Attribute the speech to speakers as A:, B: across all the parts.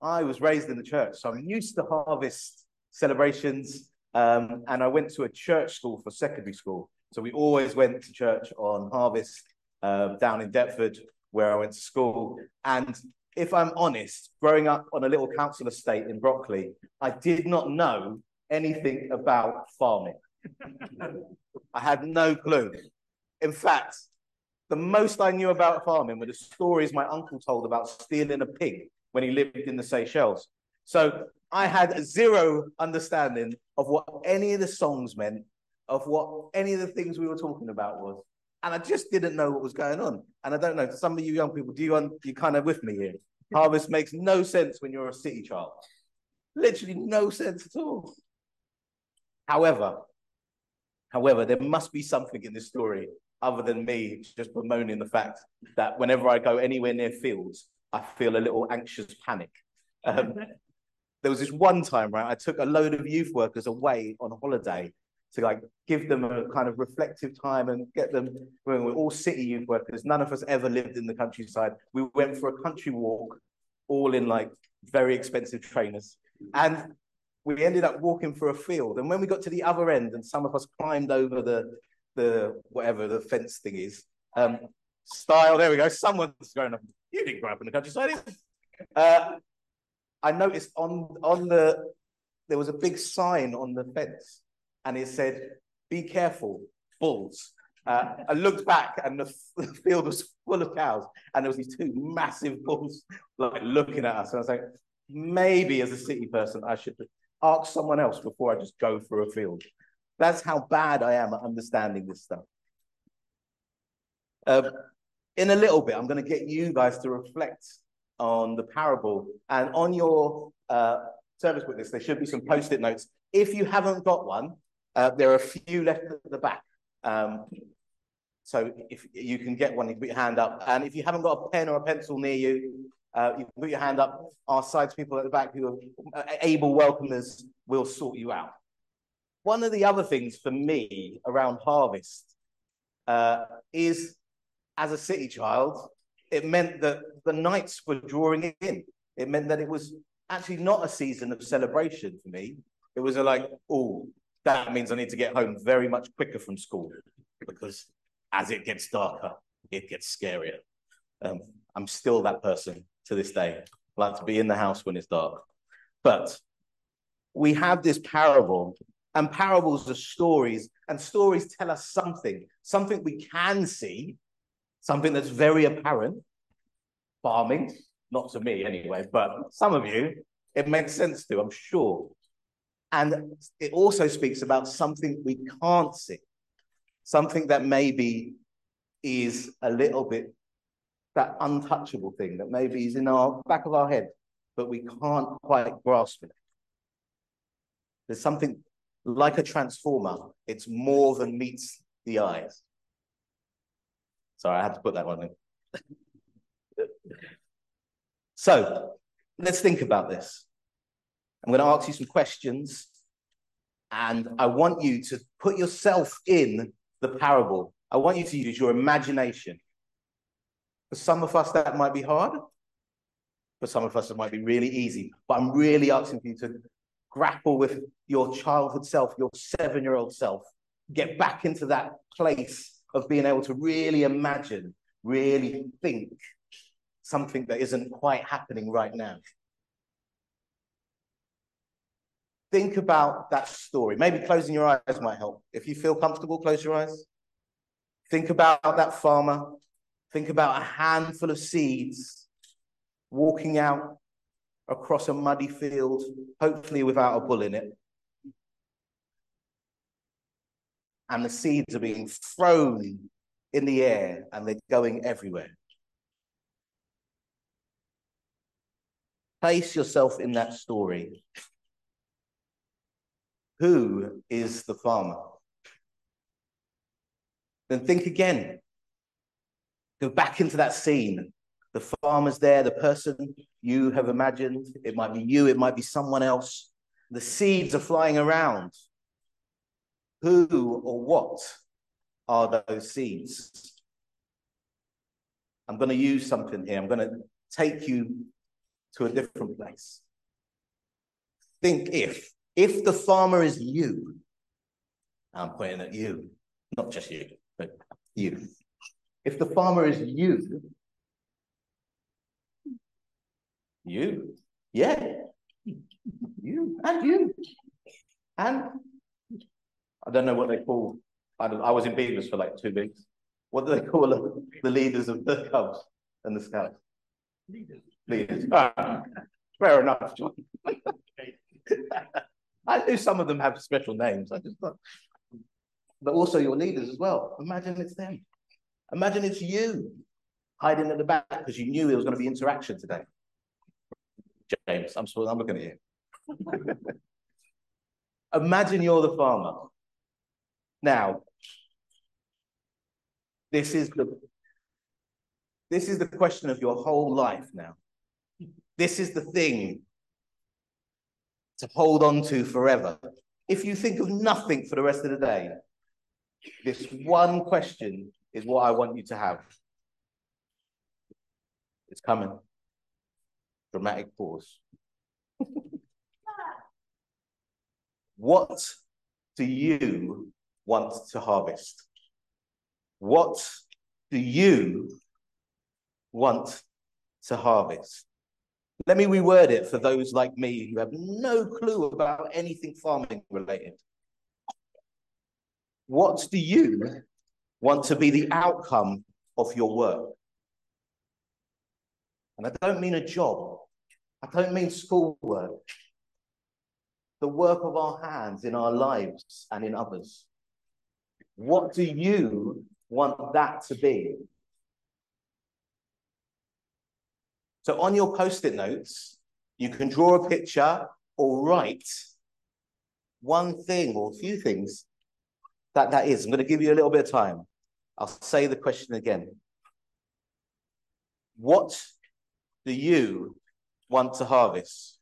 A: I was raised in the church, so I'm used to harvest celebrations. And I went to a church school for secondary school. So we always went to church on harvest down in Deptford, where I went to school. And if I'm honest, growing up on a little council estate in Brockley, I did not know anything about farming. I had no clue. In fact, the most I knew about farming were the stories my uncle told about stealing a pig when he lived in the Seychelles. So I had zero understanding of what any of the songs meant, of what any of the things we were talking about was. And I just didn't know what was going on. And I don't know, some of you young people, you kind of with me here? Harvest makes no sense when you're a city child. Literally no sense at all. However, there must be something in this story other than me just bemoaning the fact that whenever I go anywhere near fields, I feel a little anxious panic. There was this one time, right, I took a load of youth workers away on holiday to like give them a kind of reflective time and get them, when we're all city youth workers, none of us ever lived in the countryside. We went for a country walk, all in like very expensive trainers. And we ended up walking through a field. And when we got to the other end and some of us climbed over the whatever the fence thing is, there we go, someone's going up. You didn't grow up in the countryside. I noticed there was a big sign on the fence and it said, "Be careful, bulls." I looked back and the field was full of cows and there was these two massive bulls like looking at us. And I was like, maybe as a city person, I should ask someone else before I just go through a field. That's how bad I am at understanding this stuff. In a little bit, I'm going to get you guys to reflect on the parable, and on your service book list, there should be some post-it notes. If you haven't got one, there are a few left at the back. So if you can get one, you can put your hand up. And if you haven't got a pen or a pencil near you, you can put your hand up. Our sides people at the back who are able welcomers will sort you out. One of the other things for me around harvest is, as a city child, it meant that the nights were drawing in. It meant that it was actually not a season of celebration for me. It was oh, that means I need to get home very much quicker from school, because as it gets darker, it gets scarier. I'm still that person to this day. I like to be in the house when it's dark. But we have this parable, and parables are stories, and stories tell us something we can see, something that's very apparent. Farming, not to me anyway, but some of you, it makes sense to, I'm sure. And it also speaks about something we can't see, something that maybe is a little bit that untouchable thing that maybe is in our back of our head, but we can't quite grasp it. There's something like a transformer. It's more than meets the eyes. Sorry, I had to put that one in. So let's think about this. I'm going to ask you some questions, and I want you to put yourself in the parable. I want you to use your imagination. For some of us, that might be hard. For some of us, it might be really easy. But I'm really asking you to grapple with your childhood self, your 7-year-old self. Get back into that place of being able to really imagine, really think something that isn't quite happening right now. Think about that story. Maybe closing your eyes might help. If you feel comfortable, close your eyes. Think about that farmer. Think about a handful of seeds walking out across a muddy field, hopefully without a bull in it. And the seeds are being thrown in the air and they're going everywhere. Place yourself in that story. Who is the farmer? Then think again. Go back into that scene. The farmer's there, the person you have imagined. It might be you, it might be someone else. The seeds are flying around. Who or what are those seeds? I'm going to use something here. I'm going to take you to a different place. Think if the farmer is you, I'm pointing at you, not just you, but you. If the farmer is you, yeah, you, and I don't know what they call, I was in Beavers for like 2 weeks. What do they call the leaders of the Cubs and the Scouts? Leaders. Fair enough, John. I knew some of them have special names. I just thought, but also your leaders as well. Imagine it's them. Imagine it's you hiding at the back because you knew there was going to be interaction today. James, I'm looking at you. Imagine you're the farmer. Now, this is the question of your whole life now. This is the thing to hold on to forever. If you think of nothing for the rest of the day, this one question is what I want you to have. It's coming. Dramatic pause. What do you want to harvest? What do you want to harvest? Let me reword it for those like me who have no clue about anything farming related. What do you want to be the outcome of your work? And I don't mean a job. I don't mean schoolwork. The work of our hands in our lives and in others. What do you want that to be? So on your post-it notes, you can draw a picture or write one thing or a few things that is. I'm going to give you a little bit of time. I'll say the question again. What do you want to harvest?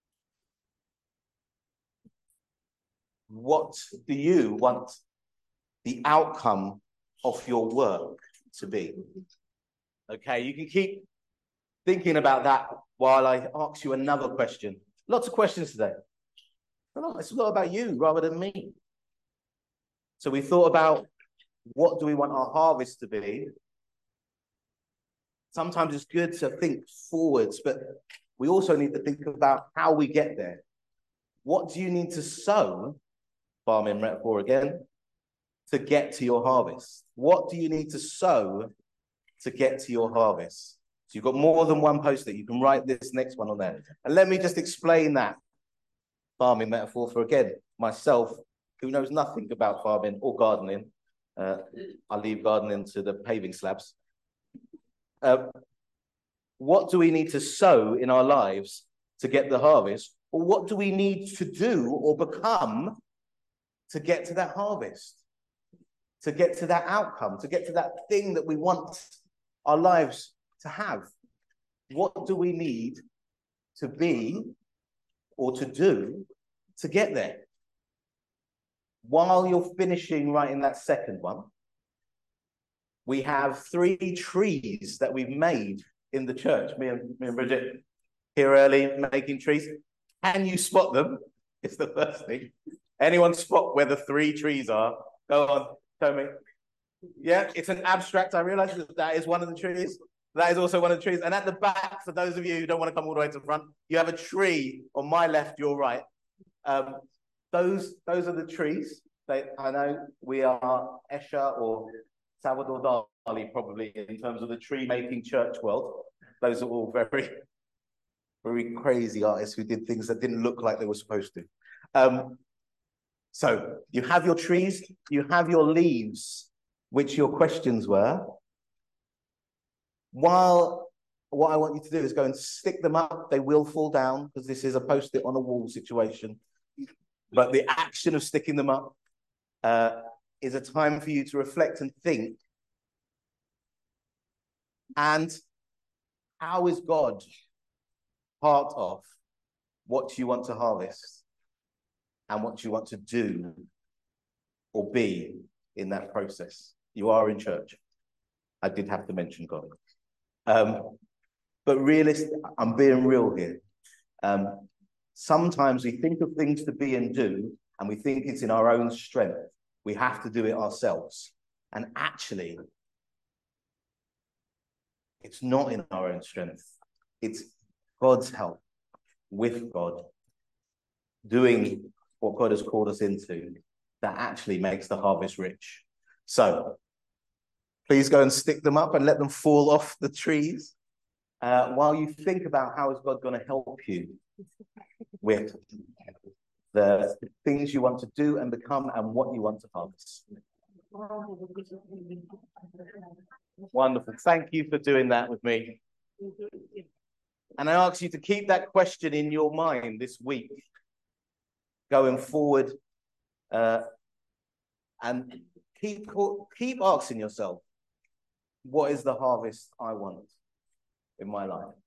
A: What do you want the outcome of your work to be? Okay, you can keep thinking about that while I ask you another question. Lots of questions today. It's a lot about you rather than me. So we thought about what do we want our harvest to be? Sometimes it's good to think forwards, but we also need to think about how we get there. What do you need to sow, farming metaphor again, to get to your harvest? What do you need to sow to get to your harvest? So you've got more than one post-it. You can write this next one on there. And let me just explain that farming metaphor for, again, myself, who knows nothing about farming or gardening. I leave gardening to the paving slabs. What do we need to sow in our lives to get the harvest? Or what do we need to do or become to get to that harvest? To get to that outcome, to get to that thing that we want our lives to have? What do we need to be or to do to get there? While you're finishing writing that second one, we have 3 trees that we've made in the church. Me and Bridget here early making trees. Can you spot them? It's the first thing. Anyone spot where the 3 trees are? Go on, show me. Yeah, it's an abstract. I realize that is one of the trees. That is also one of the trees. And at the back, for those of you who don't want to come all the way to the front, you have a tree on my left, your right. Those are the trees. I know we are Escher or Salvador Dali, probably, in terms of the tree-making church world. Those are all very, very crazy artists who did things that didn't look like they were supposed to. So you have your trees, you have your leaves, which your questions were. While what I want you to do is go and stick them up. They will fall down because this is a post-it on a wall situation. But the action of sticking them up is a time for you to reflect and think. And how is God part of what you want to harvest and what you want to do or be in that process? You are in church. I did have to mention God. But I'm being real here. Sometimes we think of things to be and do, and we think it's in our own strength. We have to do it ourselves. And actually, it's not in our own strength. It's God's help, with God, doing what God has called us into, that actually makes the harvest rich. So please go and stick them up and let them fall off the trees while you think about how is God going to help you with the things you want to do and become and what you want to harvest. Wonderful. Thank you for doing that with me. And I ask you to keep that question in your mind this week, going forward, and keep asking yourself, what is the harvest I want in my life?